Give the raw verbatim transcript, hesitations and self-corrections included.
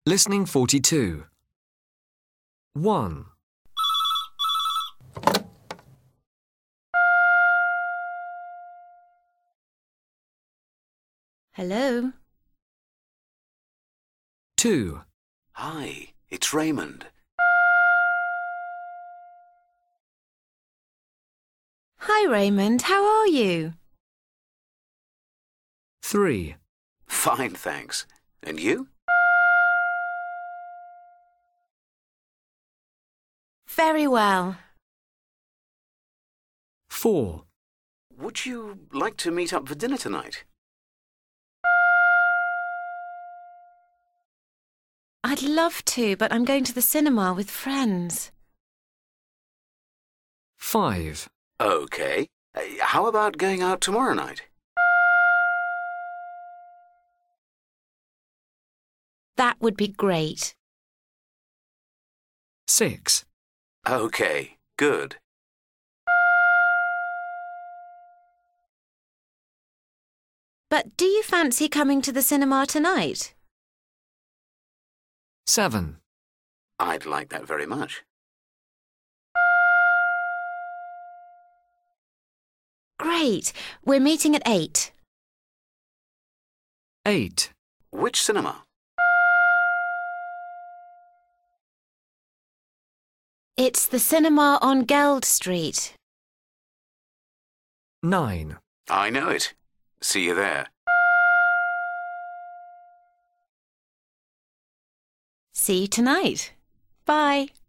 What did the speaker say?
Listening forty-two. one. Hello? two. Hi, it's Raymond. Hi, Raymond. How are you? three. Fine, thanks. And you? Very well. four. Would you like to meet up for dinner tonight? I'd love to, but I'm going to the cinema with friends. five. OK. Uh, how about going out tomorrow night? That would be great. six. OK, good. But do you fancy coming to the cinema tonight? seven. I'd like that very much. Great. We're meeting at eight. eight. Which cinema? It's the cinema on Geld Street. nine. I know it. See you there. See you tonight. Bye.